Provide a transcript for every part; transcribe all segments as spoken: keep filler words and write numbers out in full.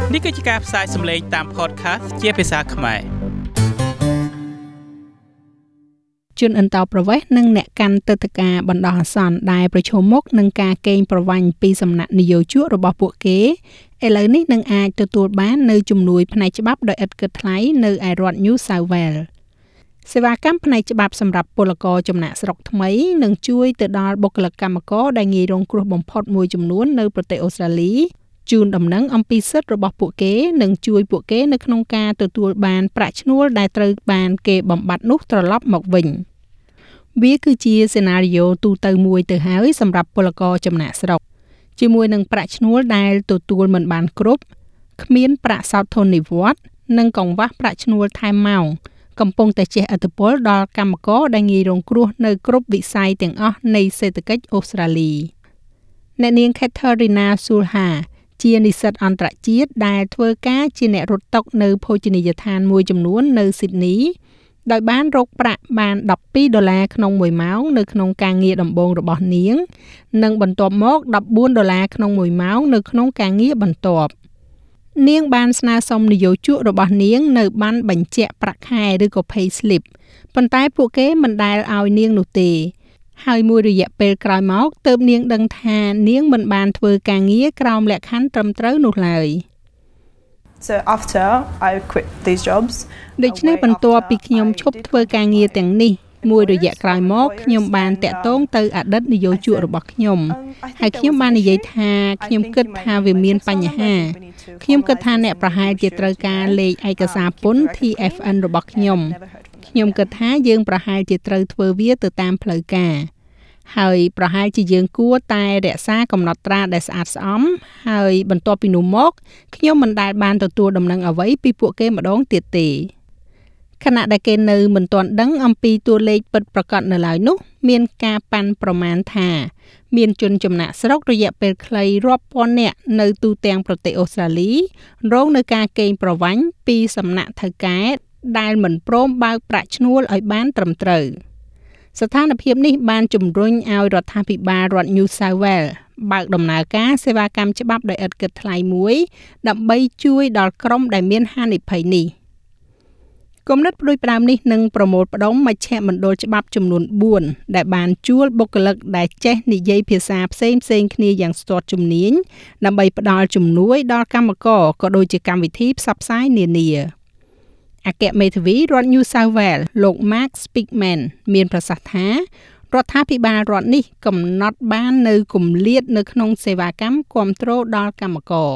នេះគឺជាការផ្សាយសម្លេងតាម podcast ជាភាសាខ្មែរជនអន្តោប្រវេសន៍និងអ្នកកាន់ទឹកធការបណ្ដោះអាសន្នដែលប្រឈមមុខនឹងការកេងប្រវ័ញ្ចពីសំណាក់នយោជករបស់ពួកគេឥឡូវនេះនឹងអាចទទួលបាននូវជំនួយផ្នែកច្បាប់ដោយឥតគិតថ្លៃនៅឯរដ្ឋ New South Wales សេវាកម្មផ្នែកច្បាប់សម្រាប់ពលករចំណាក់ស្រុកថ្មីនឹងជួយទៅដល់បុគ្គលិកកម្មករដែលងាយរងគ្រោះបំផុតមួយចំនួននៅប្រទេសអូស្ត្រាលីជូនដំណឹងអំពីសិទ្ធិរបស់ពួកគេនិងជួយពួកគេនៅក្នុងការទទួលបានប្រាក់ឈ្នួលដែលត្រូវបានគេបំបត្តិនោះត្រឡប់មកវិញវាគឺជាសេណារីយ៉ូទូទៅមួយទៅហើយសម្រាប់ពលករចំណាក់ស្រុកជាមួយនឹងប្រាក់ឈ្នួលដែលទទួលមិនបានគ្រប់គ្មានប្រាក់សោធននិវត្តន៍និងកង្វះប្រាក់ឈ្នួលថែមម៉ោងកំពុងតែជះឥទ្ធិពលដល់កម្មករដែលងាយរងគ្រោះនៅគ្រប់វិស័យទាំងអស់នៃសេដ្ឋកិច្ចអូស្ត្រាលីអ្នកនាង Katerina Sulha ជានិស្សិតអន្តរជាតិដែលធ្វើការជាអ្នករត់តុនៅភោជនីយដ្ឋានមួយចំនួននៅស៊ីដនីដោយបានរកប្រាក់បានដប់ពីរដុល្លារក្នុងមួយម៉ោងនៅក្នុងការងារដំបូងរបស់នាងនិងបន្ទាប់មកដប់បួនដុល្លារក្នុងមួយម៉ោងនៅក្នុងការងារបន្ទាប់នាងបានស្នើសុំនយោជករបស់នាងនៅបានបញ្ជាក់ប្រាក់ខែឬក៏ pay slip ប៉ុន្តែពួកគេមិនដែលឲ្យនាងនោះទេហើយមួយរយៈពេលក្រោយមកទើបនាងដឹងថានាងមិនបានធ្វើការងារក្រោមលក្ខខណ្ឌត្រឹមត្រូវនោះឡើយ So after I quit these jobs ដូច្នេះបន្ទាប់ពីខ្ញុំឈប់ធ្វើការងារទាំងនេះមួយរយៈក្រោយមកខ្ញុំបានតាក់ទងទៅអតីតនយោជករបស់ខ្ញុំហើយខ្ញុំបាននិយាយថាខ្ញុំគិតថាវាមានបញ្ហាខ្ញុំគិតថាអ្នកប្រហែលជាត្រូវការលេខឯកសារពន្ធ T F N របស់ខ្ញុំខ្ញុំគិតថាយើងប្រហែលជាត្រូវធ្វើវាទៅតាមផ្លូវការហើយប្រហែលជាយើងគួរតែរក្សាកំណត់ត្រាដែលស្អាតស្អំហើយបន្ទាប់ពីនោះមកខ្ញុំមិនដែលបានទទួលដំណឹងអ្វីពីពួកគេម្ដងទៀតទេខណៈដែលគេនៅមិនទាន់ដឹងអំពីតួលេខពិតប្រាកដនៅឡើយនោះមានការប៉ាន់ប្រមាណថាមានជនចំណាក់ស្រុករយៈពេលខ្លីរាប់ពាន់នាក់នៅទូទាំងប្រទេសអូស្ត្រាលីរងនឹងការកេងប្រវ័ញ្ចពីសំណាក់ថៅកែដែលមិនព្រមបើកប្រាក់ឈ្នួលឲ្យបានត្រឹមត្រូវស្ថានភាពនេះបានជំរុញឲ្យរដ្ឋាភិបាលរដ្ឋ New South Wales បើកដំណើរការសេវាកម្មច្បាប់ដោយឥតគិតថ្លៃមួយដើម្បីជួយដល់ក្រុមដែលមានហានិភ័យនេះគំនិតផ្ដួចផ្ដើមនេះនឹងប្រមូលផ្ដុំមជ្ឈមណ្ឌលច្បាប់ចំនួនបួនដែលបានជួលបុគ្គលិកដែលចេះនិយាយភាសាផ្សេងៗគ្នាយ៉ាងស្ទាត់ជំនាញដើម្បីផ្ដល់ជំនួយដល់កម្មករក៏ដូចជាកម្មវិធីផ្សព្វផ្សាយនានាអគ្គមេធាវីរដ្ឋ New South Wales លោក Mark Speakman មានប្រសាសន៍ថារដ្ឋាភិបាលរដ្ឋនេះកំណត់បាននៅគម្លាតនៅក្នុងសេវាកម្មគាំទ្រដល់កម្មករ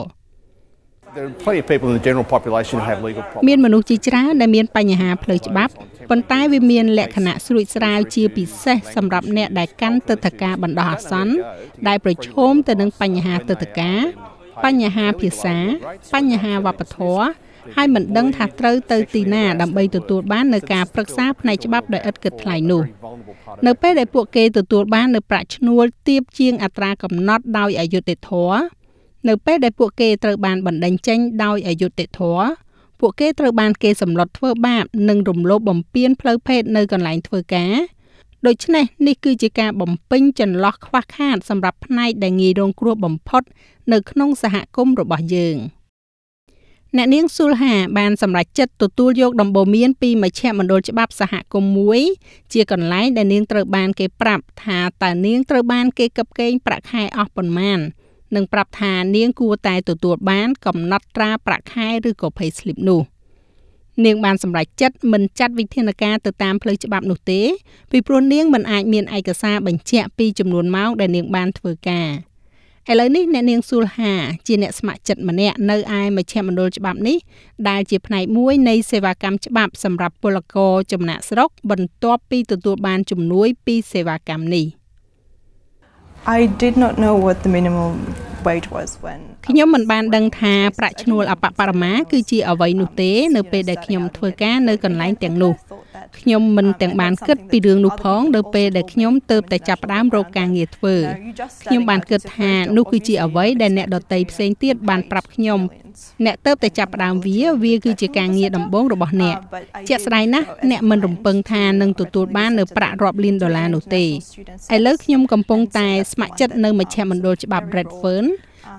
មានមនុស្សជាច្រើនដែលមានបញ្ហាផ្លូវច្បាប់ប៉ុន្តែវាមានលក្ខណៈស្រួចស្រាវជាពិសេសសម្រាប់អ្នកដែលកាន់ទឹកធការបណ្ដោះអាសន្នដែលប្រឈមទៅនឹងបញ្ហាទឹកធការបញ្ហាភាសាបញ្ហាវប្បធម៌ហើយមិនដឹងថាត្រូវទៅទីណាដើម្បីទទួលបាននូវការប្រឹក្សាផ្នែកច្បាប់ដោយឥតគិតថ្លៃនោះនៅពេលដែលពួកគេទទួលបាននូវប្រាក់ឈ្នួលទាបជាងអត្រាកំណត់ដោយអយុត្តិធម៌នៅពេលដែលពួកគេត្រូវបានបណ្តេញចេញដោយអយុត្តិធម៌ពួកគេត្រូវបានគេសម្លុតធ្វើបាបនិងរំលោភបំពានផ្លូវភេទនៅកន្លែងធ្វើការដូច្នេះនេះគឺជាការបំពេញចន្លោះខ្វះខាតសម្រាប់ផ្នែកដែលងាយរងគ្រោះបំផុតនៅក្នុងសហគមន៍របស់យើងអ្នកនាងស៊ុលហាបានសម្រេចចិត្តទទួលយកដំបូន្មានពីមជ្ឈមណ្ឌលច្បាប់សហគមន៍មួយជាកន្លែងដែលនាងត្រូវបានគេប្រាប់ថាតើនាងត្រូវបានគេគប់កេងប្រាក់ខែអស់ប៉ុន្មាននិងប្រាប់ថានាងគួរតែទទួលបានកំណត់ត្រាប្រាក់ខែឬក៏ pay slip នោះនាងបានសម្រេចចិត្តមិនចាត់វិធានការទៅតាមផ្លូវច្បាប់នោះទេពីព្រោះនាងមិនអាចមានឯកសារបញ្ជាក់ពីចំនួនម៉ោងដែលនាងបានធ្វើការឥឡូវនេះអ្នកនាងស៊ុលហាជាអ្នកស្ម័គ្រចិត្តម្នាក់នៅឯមជ្ឈមណ្ឌលច្បាប់នេះដែលជាផ្នែកមួយនៃសេវាកម្មច្បាប់សម្រាប់ពលករចំណាក់ស្រុកបន្ទាប់ពីទទួលបានជំនួយពីសេវាកម្មនេះ I did not know what the minimum wage was when ខ្ញុំមិនបានដឹងថាប្រាក់ឈ្នួលអបបរមាគឺជាអ្វីនោះទេនៅពេលដែលខ្ញុំធ្វើការនៅកន្លែងទាំងនោះខ្ញុំមិនទាំងបានគិតពីរឿងនោះផងនៅពេលដែលខ្ញុំទៅតែចាប់ផ្ដើមរកការងារធ្វើខ្ញុំបានគិតថានោះគឺជាអ្វីដែលអ្នកដទៃផ្សេងទៀតបានប្រាប់ខ្ញុំអ្នកទៅតែចាប់ផ្ដើមវាវាគឺជាការងារដំបូងរបស់អ្នកជាក់ស្ដែងណាស់អ្នកមិនរំពឹងថានឹងទទួលបាននៅប្រាក់រាប់លានដុល្លារនោះទេឥឡូវខ្ញុំកំពុងតែស្ម័គ្រចិត្តនៅមជ្ឈមណ្ឌលច្បាប់ Redfern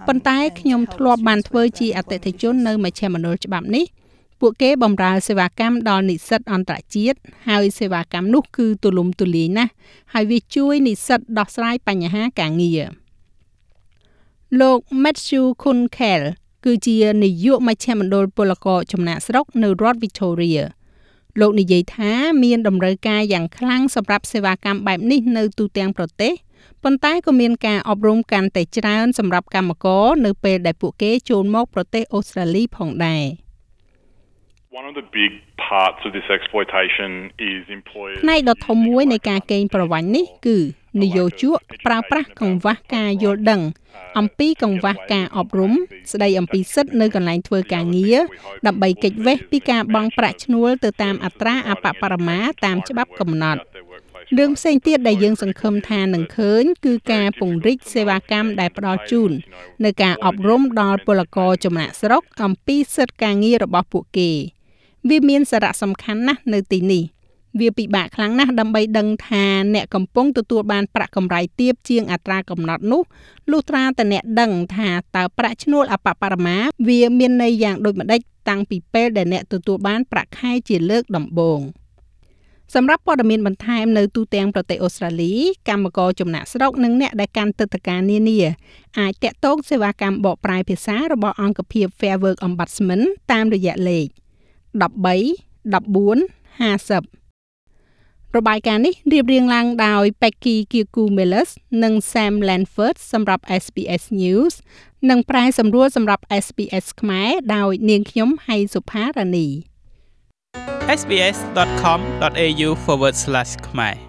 ប៉ុន្តែខ្ញុំធ្លាប់បានធ្វើជាអតិថិជននៅមជ្ឈមណ្ឌលច្បាប់នេះពួកគេបម្រើសេវាកម្មដល់និស្សិតអន្តរជាតិហើយសេវាកម្មនោះគឺទូលំទូលាយណាស់ហើយវាជួយនិស្សិតដោះស្រាយបញ្ហាការងារលោក Matthew Kunkel គឺជានាយកមជ្ឈមណ្ឌលពលករចំណាកស្រុកនៅរដ្ឋ Victoria លោកនិយាយថាមានតម្រូវការយ៉ាងខ្លាំងសម្រាប់សេវាកម្មបែបនេះនៅទូទាំងប្រទេសប៉ុន្តែក៏មានការអប់រំកាន់តែច្រើនសម្រាប់កម្មករនៅពេលដែលពួកគេចូលមកប្រទេសអូស្ត្រាលីផងដែរ One of the big parts of this exploitation is employers ផ្នែកដ៏ធំមួយនៃការកេងប្រវ័ញ្ចនេះគឺនយោជកប្រើប្រាស់កង្វះការយល់ដឹងអំពីកង្វះការអប់រំស្ដីអំពីសិទ្ធិនៅកន្លែងធ្វើការងារដើម្បីគេចវេះពីការបង់ប្រាក់ឈ្នួលទៅតាមអត្រាអបបរមាតាមច្បាប់កំណត់រឿងផ្សេងទៀតដែលយើងសង្ឃឹមថានឹងឃើញគឺការពង្រីកសេវាកម្មដែលផ្ដល់ជូននៅការអប់រំដល់ពលករចំណាកស្រុកអំពីសិទ្ធិការងាររបស់ពួកគេវាមានសារៈសំខាន់ណាស់នៅទីនេះវាពិបាកខ្លាំងណាស់ដើម្បីដឹងថាអ្នកកំពុងទទួលបានប្រាក់កម្រៃទាបជាងអត្រាកំណត់នោះលុះត្រាតែអ្នកដឹងថាតើប្រាក់ឈ្នួលអបបរមាវាមានន័យយ៉ាងដូចម្តេចតាំងពីពេលដែលអ្នកទទួលបានប្រាក់ខែជាលើកដំបូងសម្រាប់ព័ត៌មានបន្ថែមនៅទូទាំងប្រទេសអូស្ត្រាលីកម្មករចំណាកស្រុកនិងអ្នកដែលកាន់ទឹកតការនានាអាចតាក់ទងសេវាកម្មបកប្រែភាសារបស់អង្គភាព Fair Work Ombudsman តាមរយៈលេខone three one four five zeroរបាយការណ៍នេះរៀបរៀងឡើងដោយ Becky Kikumeles និង Sam Lanford សម្រាប់ เอส บี เอส News និងប្រែសម្រួលសម្រាប់ เอส บี เอส ខ្មែរដោយនាងខ្ញុំហៃសុផារ៉ានី sbs.com.au forward slash ខ្មែរ